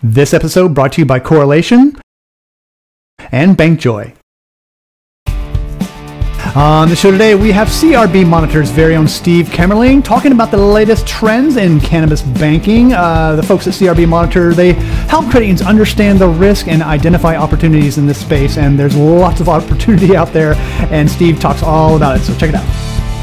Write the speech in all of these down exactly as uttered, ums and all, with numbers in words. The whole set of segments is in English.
This episode brought to you by Correlation and BankJoy. On the show today, we have C R B Monitor's very own Steve Kemmerling talking about the latest trends in cannabis banking. Uh, the folks at C R B Monitor, they help credit unions understand the risk and identify opportunities in this space, and there's lots of opportunity out there, and Steve talks all about it, so check it out.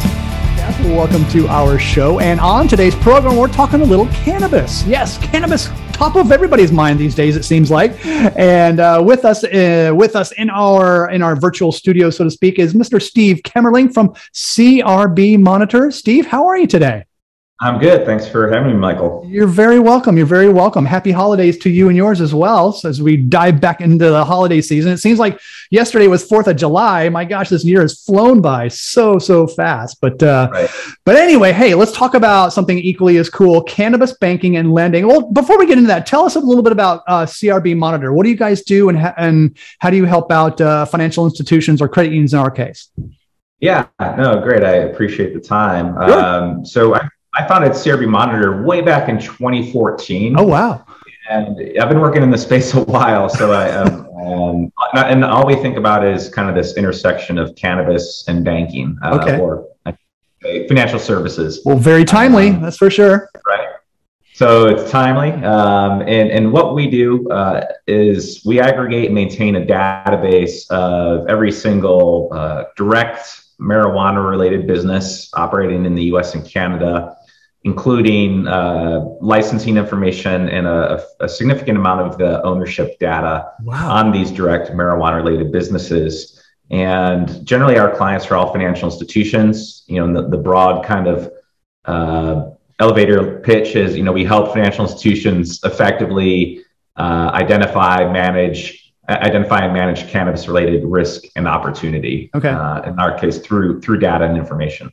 Welcome to our show, and on today's program, we're talking a little cannabis. Yes, cannabis, top of everybody's mind these days, it seems like. And uh, with us, uh, with us in our in our virtual studio, so to speak, is Mister Steve Kemmerling from C R B Monitor. Steve, how are you today? I'm good. Thanks for having me, Michael. You're very welcome. You're very welcome. Happy holidays to you and yours as well. So as we dive back into the holiday season, it seems like yesterday was fourth of July. My gosh, this year has flown by so, so fast. But uh, right. but anyway, hey, let's talk about something equally as cool, cannabis banking and lending. Well, before we get into that, tell us a little bit about uh, C R B Monitor. What do you guys do, and, ha- and how do you help out uh, financial institutions or credit unions in our case? Yeah, no, great. I appreciate the time. Sure. Um, so I I founded C R B Monitor way back in twenty fourteen. Oh, wow. And I've been working in the space a while. So I, um, um, and all we think about is kind of this intersection of cannabis and banking uh, okay. or uh, financial services. Well, very timely. Um, that's for sure. Right. So it's timely. Um, and, and what we do uh, is we aggregate and maintain a database of every single uh, direct marijuana related business operating in the U S and Canada, including uh, licensing information and a, a significant amount of the ownership data wow. on these direct marijuana-related businesses. And generally, our clients are all financial institutions. You know, the, the broad kind of uh, elevator pitch is, you know, we help financial institutions effectively uh, identify, manage, identify and manage cannabis-related risk and opportunity. Okay. Uh, in our case, through through data and information.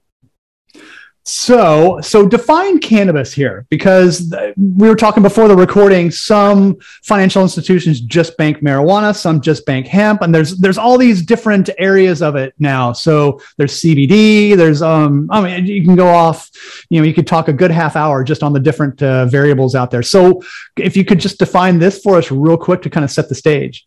So, so define cannabis here, because we were talking before the recording, some financial institutions just bank marijuana, some just bank hemp, and there's there's all these different areas of it now. So there's C B D, there's, um, I mean, you can go off, you know, you could talk a good half hour just on the different uh, variables out there. So if you could just define this for us real quick to kind of set the stage.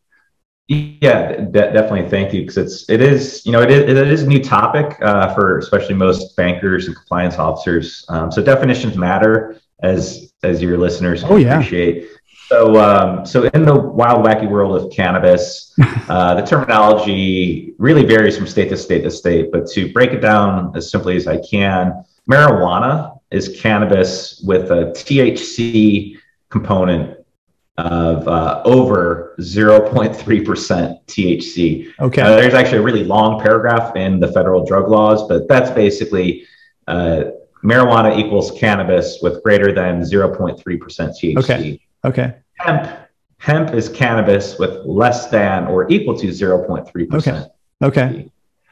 Yeah, de- definitely. Thank you. Because it's, it is, you know, it is, it is a new topic uh, for especially most bankers and compliance officers. Um, so definitions matter, as, as your listeners oh, yeah. appreciate. So, um, so in the wild, wacky world of cannabis, uh, the terminology really varies from state to state to state, but to break it down as simply as I can, marijuana is cannabis with a T H C component of uh, over zero point three percent T H C. Okay. Uh, there's actually a really long paragraph in the federal drug laws, but that's basically uh, marijuana equals cannabis with greater than zero point three percent T H C. Okay. Okay. Hemp, hemp is cannabis with less than or equal to zero point three percent. Okay. Okay.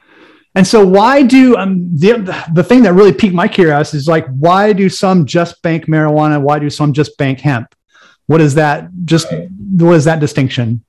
And so why do, um, the, the thing that really piqued my curiosity is like, why do some just bank marijuana? Why do some just bank hemp? What is that? Just what is that distinction?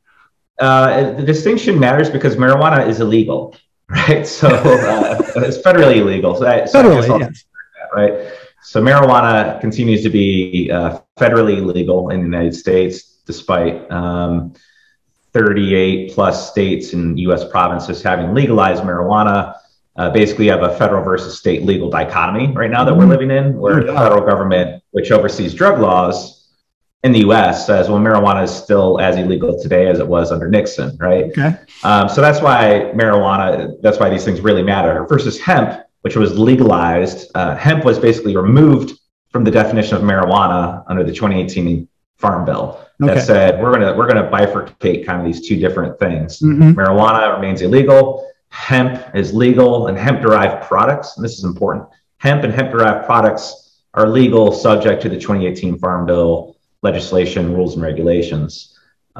Uh, the distinction matters because marijuana is illegal, right? So uh, it's federally illegal. So, I, so federally, yes. that, right? So marijuana continues to be uh, federally legal in the United States, despite um, thirty-eight plus states and U S provinces having legalized marijuana. Uh, basically, you have a federal versus state legal dichotomy right now that we're living in, where the federal government, which oversees drug laws in the U S, says, well, marijuana is still as illegal today as it was under Nixon, right? Okay. Um, so that's why marijuana, that's why these things really matter. Versus hemp, which was legalized, uh, hemp was basically removed from the definition of marijuana under the twenty eighteen Farm Bill. That okay. said, we're gonna we're gonna bifurcate kind of these two different things. Mm-hmm. Marijuana remains illegal. Hemp is legal, and hemp-derived products, and this is important, hemp and hemp-derived products are legal subject to the twenty eighteen Farm Bill legislation, rules, and regulations.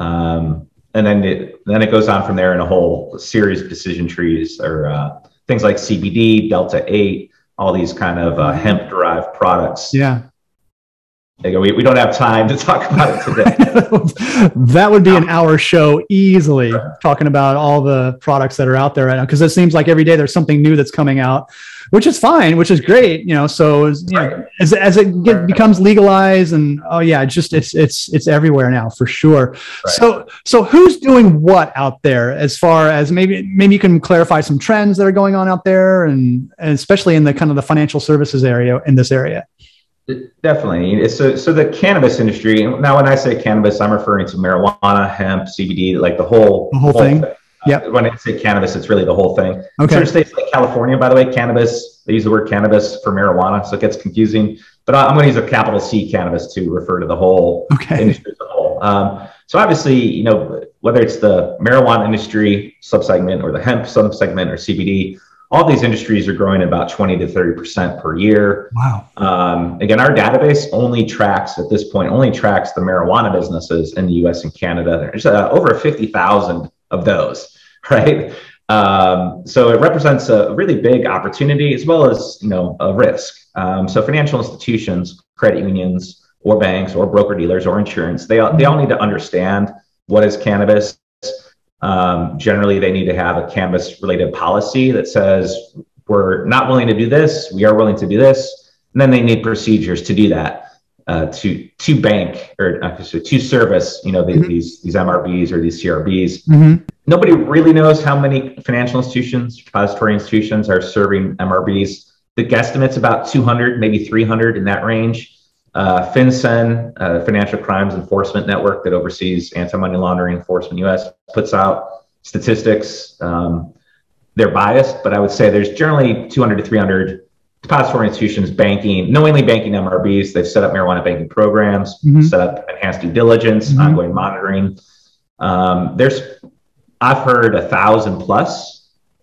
Um, and then it, then it goes on from there in a whole series of decision trees, or uh, things like C B D, Delta eight, all these kind of uh, hemp-derived products. Yeah. we, we don't have time to talk about it today. That would be an hour show easily, talking about all the products that are out there right now. Because it seems like every day there's something new that's coming out, which is fine, which is great. You know, so as, you know, as, as it get, becomes legalized, and oh yeah, it's just it's it's it's everywhere now for sure. Right. So so who's doing what out there as far as maybe maybe you can clarify some trends that are going on out there, and, and especially in the kind of the financial services area in this area. Definitely. So, so the cannabis industry. Now, when I say cannabis, I'm referring to marijuana, hemp, C B D, like the whole the whole, whole thing. thing. Yeah. Uh, when I say cannabis, it's really the whole thing. Okay. Certain states like California, by the way, cannabis. They use the word cannabis for marijuana, so it gets confusing. But I'm going to use a capital C cannabis to refer to the whole okay. industry as a whole. Um, so obviously, you know, whether it's the marijuana industry subsegment or the hemp subsegment or C B D. All these industries are growing at about twenty to thirty percent per year. Wow. Um, again, our database only tracks, at this point, only tracks the marijuana businesses in the U S and Canada. There's uh, over fifty thousand of those, right? Um, so it represents a really big opportunity as well as, you know, a risk. Um, so financial institutions, credit unions, or banks, or broker-dealers, or insurance, they all, they all need to understand what is cannabis. Um, generally, they need to have a cannabis-related policy that says, we're not willing to do this, we are willing to do this, and then they need procedures to do that, uh, to to bank, or uh, to service, you know, the, mm-hmm. these these M R Bs or these C R Bs. Mm-hmm. Nobody really knows how many financial institutions, depository institutions are serving M R Bs. The guesstimate's about two hundred, maybe three hundred in that range. Uh, FinCEN, uh, Financial Crimes Enforcement Network that oversees anti-money laundering enforcement U S, puts out statistics. Um, they're biased, but I would say there's generally two hundred to three hundred depository institutions banking, knowingly banking M R Bs. They've set up marijuana banking programs, mm-hmm. set up enhanced due diligence, mm-hmm. ongoing monitoring. Um, there's, I've heard a thousand plus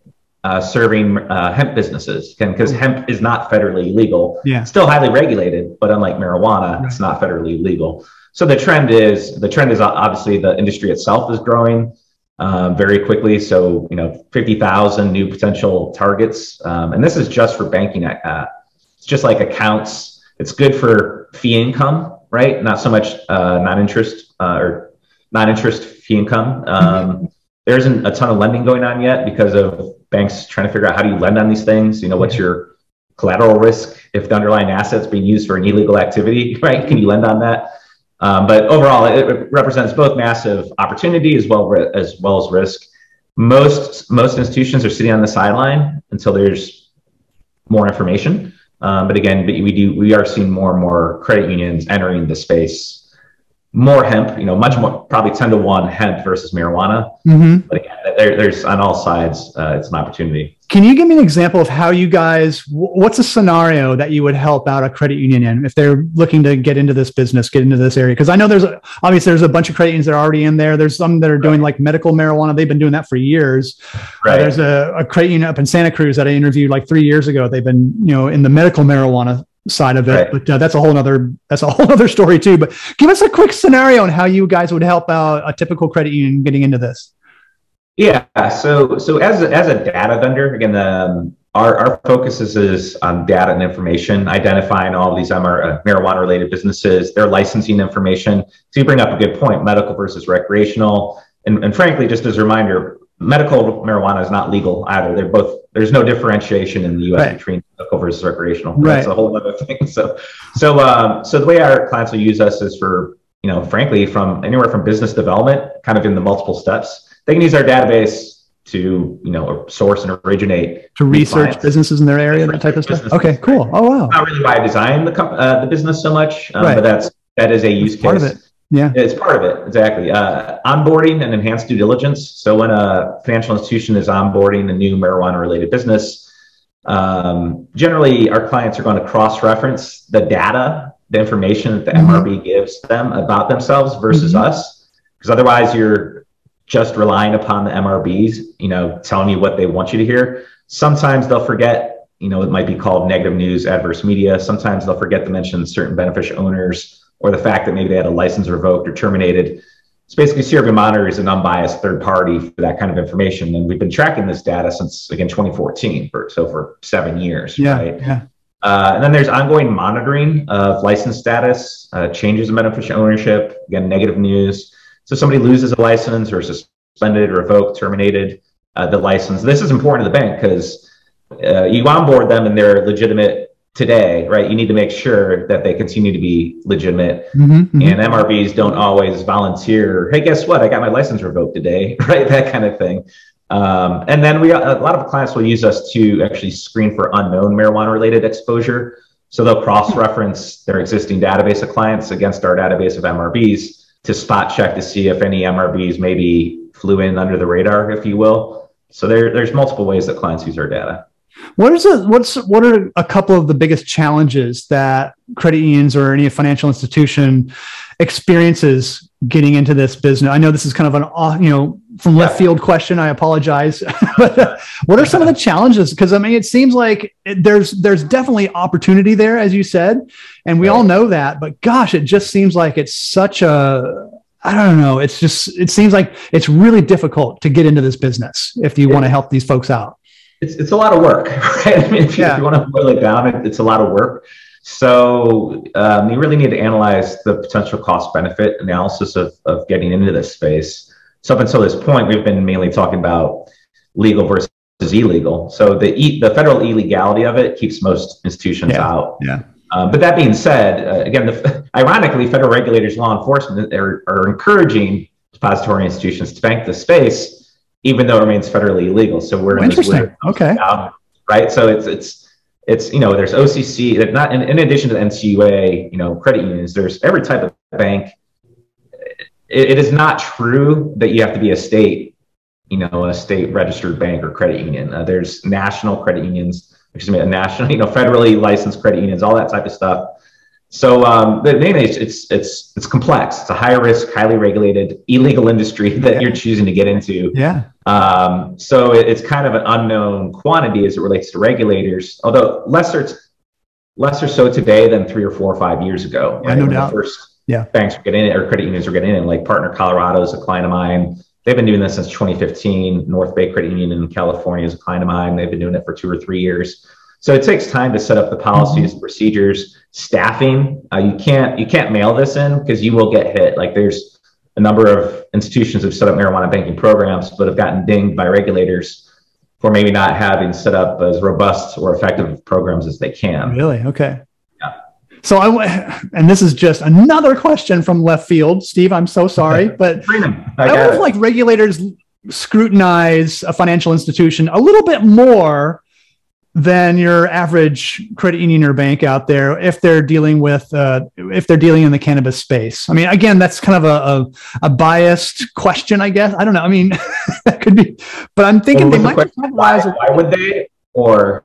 Uh, serving uh, hemp businesses, because hemp is not federally legal. Yeah. Still highly regulated, but unlike marijuana, right. it's not federally legal. So the trend is the trend is obviously the industry itself is growing um, very quickly. So you know, fifty thousand new potential targets, um, and this is just for banking. Uh, it's just like accounts. It's good for fee income, right? Not so much uh, non-interest uh, or non-interest fee income. Um, mm-hmm. There isn't a ton of lending going on yet because of banks trying to figure out how do you lend on these things? You know, what's your collateral risk if the underlying asset's being used for an illegal activity, right? Can you lend on that? Um, but overall, it represents both massive opportunity as well as well as risk. Most most institutions are sitting on the sideline until there's more information. Um, but again, we do we are seeing more and more credit unions entering the space. More hemp, you know, much more, probably ten to one hemp versus marijuana. Mm-hmm. But again, there, there's on all sides, uh, it's an opportunity. Can you give me an example of how you guys, what's a scenario that you would help out a credit union in if they're looking to get into this business, get into this area? Because I know there's, a, obviously there's a bunch of credit unions that are already in there. There's some that are doing like medical marijuana. They've been doing that for years. Right. Uh, there's a, a credit union up in Santa Cruz that I interviewed like three years ago. They've been, you know, in the medical marijuana side of it, right. but uh, that's a whole nother, that's a whole other story too. But give us a quick scenario on how you guys would help out a typical credit union getting into this. Yeah. So, so as a, as a data vendor, again, um, our, our focus is, is on data and information, identifying all of these M R, uh, marijuana related businesses, their licensing information. So you bring up a good point, medical versus recreational. And, and frankly, just as a reminder, medical marijuana is not legal either. They're both, there's no differentiation in the U S right. between medical versus recreational. Right. That's a whole other thing. So, so, um, so the way our clients will use us is for, you know, frankly, from anywhere from business development, kind of in the multiple steps. They can use our database to, you know, source and originate to research clients. Businesses in their area, that type of stuff. Okay, cool. Oh wow. Not really why I designed the comp- uh, the business so much, um, right. but that's that is a use that's part case. Part of it. Yeah, it's part of it. Exactly. Uh, onboarding and enhanced due diligence. So when a financial institution is onboarding a new marijuana related business, um, generally our clients are going to cross-reference the data, the information that the mm-hmm. M R B gives them about themselves versus mm-hmm. us, because otherwise you're just relying upon the M R Bs, you know, telling you what they want you to hear. Sometimes they'll forget, you know, it might be called negative news, adverse media. Sometimes they'll forget to mention certain beneficial owners or the fact that maybe they had a license revoked or terminated. So basically, C R B Monitor is an unbiased third party for that kind of information. And we've been tracking this data since, again, twenty fourteen, for, so for seven years. Yeah, right? yeah. Uh, and then there's ongoing monitoring of license status, uh, changes in beneficial ownership, again, negative news. So somebody loses a license or suspended, revoked, terminated uh, the license. This is important to the bank because uh, you onboard them and they're legitimate today, right? You need to make sure that they continue to be legitimate. Mm-hmm, mm-hmm. And M R Bs don't always volunteer, hey, guess what? I got my license revoked today, right? That kind of thing. Um, and then we, a lot of clients will use us to actually screen for unknown marijuana related exposure. So they'll cross-reference their existing database of clients against our database of M R Bs to spot check to see if any M R Bs maybe flew in under the radar, if you will. So there, there's multiple ways that clients use our data. What is a, what's what are a couple of the biggest challenges that credit unions or any financial institution experiences getting into this business? I know this is kind of an you know from left yeah. field question. I apologize. But uh, what are some of the challenges? Because I mean, it seems like it, there's there's definitely opportunity there, as you said, and we right. all know that. But gosh, it just seems like it's such a I don't know. It's just it seems like it's really difficult to get into this business if you yeah. want to help these folks out. It's it's a lot of work, right? I mean, if you, yeah. if you want to boil it down, it, it's a lot of work. So um, you really need to analyze the potential cost benefit analysis of, of getting into this space. So up until this point, we've been mainly talking about legal versus illegal. So the e, the federal illegality of it keeps most institutions yeah. out. Yeah. Um, but that being said, uh, again, the, ironically, federal regulators, law enforcement are, are encouraging depository institutions to bank the space, even though it remains federally illegal. So we're in this weird okay. down, right? So it's it's it's you know there's O C C that not in, in addition to the N C U A, you know, credit unions. There's every type of bank. It, it is not true that you have to be a state, you know, a state registered bank or credit union. Uh, there's national credit unions, excuse me, a national, you know, federally licensed credit unions, all that type of stuff. So um, the main is it's it's it's complex. It's a high risk, highly regulated, illegal industry that yeah. you're choosing to get into. Yeah. Um, so it, it's kind of an unknown quantity as it relates to regulators, although lesser lesser so today than three or four or five years ago. Yeah, right? no when doubt. The first yeah. banks were getting in, or credit unions were getting in. Like Partner Colorado is a client of mine. They've been doing this since twenty fifteen. North Bay Credit Union in California is a client of mine. They've been doing it for two or three years. So it takes time to set up the policies, mm-hmm. procedures, staffing. Uh, you can't you can't mail this in because you will get hit. Like there's a number of institutions have set up marijuana banking programs, but have gotten dinged by regulators for maybe not having set up as robust or effective programs as they can. Really? Okay. Yeah. So I and this is just another question from left field, Steve. I'm so sorry, but I, I wonder if like regulators scrutinize a financial institution a little bit more than your average credit union or bank out there if they're dealing with uh, if they're dealing in the cannabis space. I mean, again, that's kind of a a, a biased question, I guess. I don't know. I mean, that could be, but I'm thinking they the might. Why, why would they? Or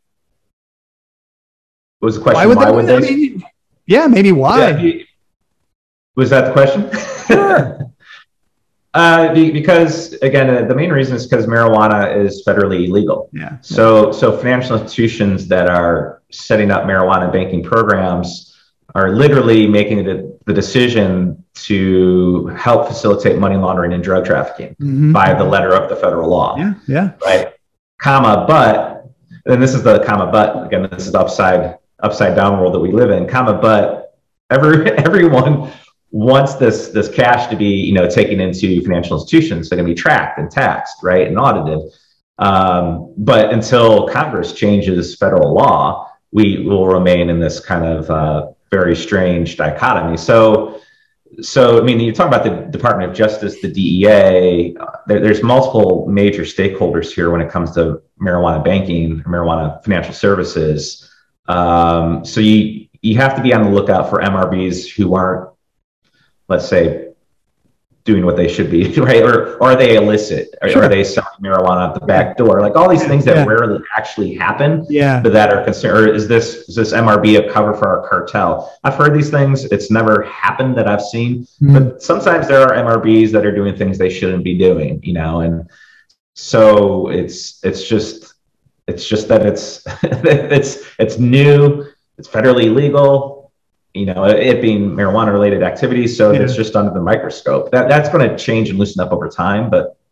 what was the question? Why would why they? Would they? I mean, yeah, maybe why? Yeah, he, was that the question? Sure. Uh, because again, uh, the main reason is because marijuana is federally illegal. Yeah. So, so financial institutions that are setting up marijuana banking programs are literally making the, the decision to help facilitate money laundering and drug trafficking mm-hmm. by the letter of the federal law. Yeah. Yeah. Right. Comma, but, and this is the comma, but again, this is the upside upside down world that we live in. Comma, but every everyone. wants this this cash to be, you know, taken into financial institutions that can be tracked and taxed, right, and audited. Um, but until Congress changes federal law, we will remain in this kind of uh, very strange dichotomy. So, so I mean, you talk about the Department of Justice, the D E A. Uh, there, there's multiple major stakeholders here when it comes to marijuana banking, marijuana financial services. Um, so you you have to be on the lookout for M R Bs who aren't, let's say, doing what they should be, right? Or, or are they illicit? Or sure. Are they selling marijuana at the back door? Like all these things that yeah. rarely actually happen, yeah. but that are concerned. Or is this is this M R B a cover for our cartel? I've heard these things. It's never happened that I've seen, mm-hmm. but sometimes there are M R Bs that are doing things they shouldn't be doing, you know. And so it's it's just it's just that it's it's it's new. It's federally legal. You know, it being marijuana related activities. So yeah. it's just under the microscope. That that's going to change and loosen up over time. But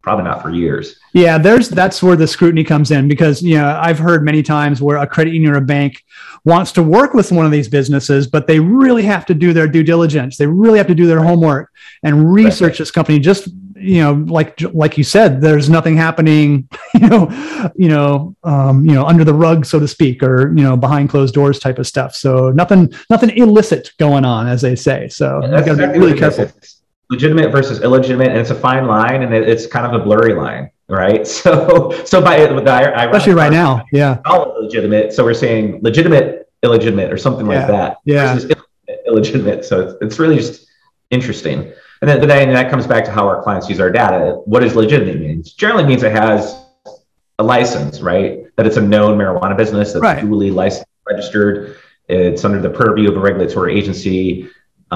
probably not for years. Yeah, there's that's where the scrutiny comes in, because you know I've heard many times where a credit union or a bank wants to work with one of these businesses, but they really have to do their due diligence. They really have to do their homework and research right. this company. Just you know, like like you said, there's nothing happening, you know, you know, um, you know, under the rug, so to speak, or you know, behind closed doors type of stuff. So nothing, nothing illicit going on, as they say. So you got to be really careful. Legitimate versus illegitimate, and it's a fine line, and it, it's kind of a blurry line, right? So, so by especially right now, yeah, all legitimate. So we're saying legitimate, illegitimate, or something yeah. like that. Yeah, versus illegitimate. So it's, it's really just interesting. And then, but then that comes back to how our clients use our data. What does legitimate mean? It generally means it has a license, right? That it's a known marijuana business that's right. duly licensed, registered. It's under the purview of a regulatory agency.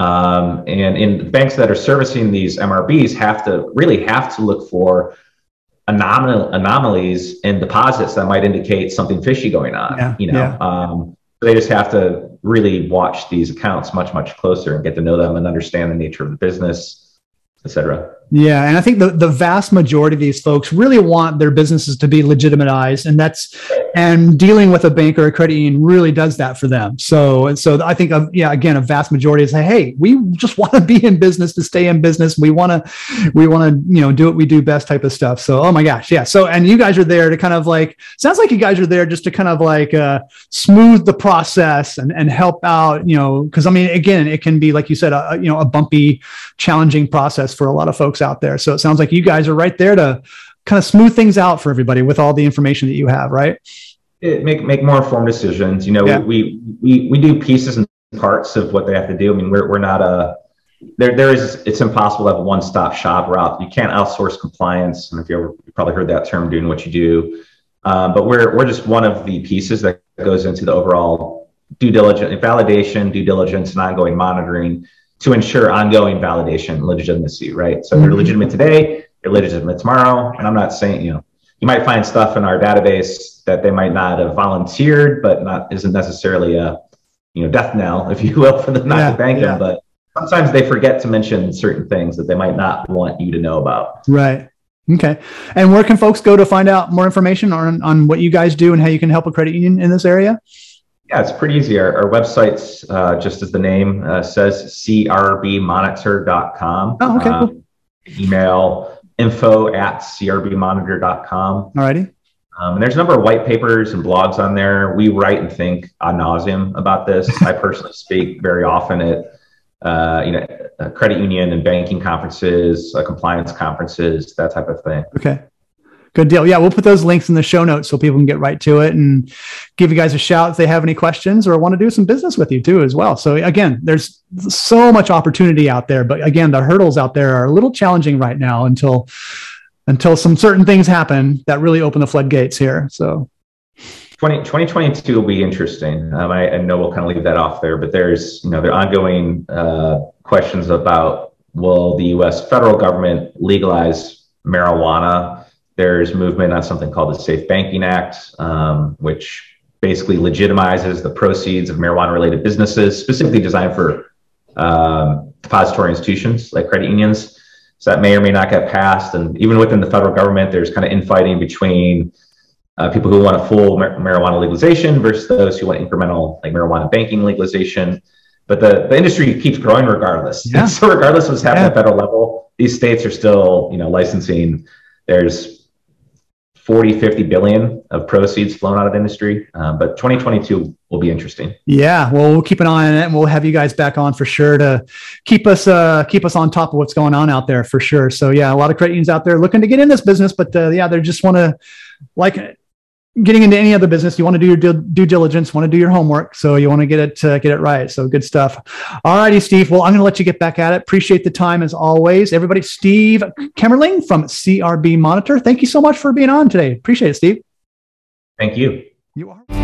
Um, and in banks that are servicing these M R Bs have to really have to look for anomal- anomalies in deposits that might indicate something fishy going on. Yeah, you know, yeah. um, they just have to really watch these accounts much, much closer and get to know them and understand the nature of the business, et cetera. Yeah. And I think the, the vast majority of these folks really want their businesses to be legitimatized. And that's, and dealing with a bank or a credit union really does that for them. So, and so I think, of, yeah, again, a vast majority say, hey, we just want to be in business to stay in business. We want to, we want to, you know, do what we do best type of stuff. So, oh my gosh. Yeah. So, and you guys are there to kind of like, sounds like you guys are there just to kind of like uh, smooth the process and, and help out, you know, because I mean, again, it can be, like you said, a, you know, a bumpy, challenging process for a lot of folks out there. So it sounds like you guys are right there to kind of smooth things out for everybody with all the information that you have, right? It make make more informed decisions. You know, yeah. we, we we do pieces and parts of what they have to do. I mean, we're we're not a there there is it's impossible to have a one-stop shop route. You can't outsource compliance. And if you ever you probably heard that term, doing what you do. Um, but we're we're just one of the pieces that goes into the overall due diligence, validation, due diligence, and ongoing monitoring to ensure ongoing validation and legitimacy, right? So mm-hmm. you're legitimate today, you're legitimate tomorrow. And I'm not saying, you know, you might find stuff in our database that they might not have volunteered, but not isn't necessarily a, you know, death knell, if you will, for them not yeah, to bank yeah. them. But sometimes they forget to mention certain things that they might not want you to know about. Right. Okay. And where can folks go to find out more information on, on what you guys do and how you can help a credit union in this area? Yeah, it's pretty easy. Our, our website's uh, just as the name uh, says, C R B monitor dot com. Oh, okay. Uh, cool. Email info at C R B monitor dot com. All righty. Um, and there's a number of white papers and blogs on there. We write and think ad nauseum about this. I personally speak very often at uh, you know uh, credit union and banking conferences, uh, compliance conferences, that type of thing. Okay. Good deal. Yeah, we'll put those links in the show notes so people can get right to it and give you guys a shout if they have any questions or want to do some business with you too as well. So again, there's so much opportunity out there, but again, the hurdles out there are a little challenging right now until until some certain things happen that really open the floodgates here. So twenty twenty-two will be interesting. Um, I, I know we'll kind of leave that off there, but there's, you know, there are ongoing uh, questions about, will the U S federal government legalize marijuana? There's movement on something called the Safe Banking Act, um, which basically legitimizes the proceeds of marijuana-related businesses, specifically designed for um, depository institutions like credit unions. So that may or may not get passed. And even within the federal government, there's kind of infighting between uh, people who want a full mar- marijuana legalization versus those who want incremental, like marijuana banking legalization. But the, the industry keeps growing regardless. Yeah. So regardless of what's happening yeah. at federal level, these states are still, you know, licensing. There's forty, fifty billion of proceeds flown out of the industry. Um, but twenty twenty-two will be interesting. Yeah. Well, we'll keep an eye on it and we'll have you guys back on for sure to keep us, uh, keep us on top of what's going on out there for sure. So yeah, a lot of credit unions out there looking to get in this business, but uh, yeah, they just want to, like getting into any other business, you want to do your due, due diligence, want to do your homework. So you want to get it, uh, get it right. So good stuff. All righty, Steve. Well, I'm going to let you get back at it. Appreciate the time as always. Everybody, Steve Kemmerling from C R B Monitor. Thank you so much for being on today. Appreciate it, Steve. Thank you. You are.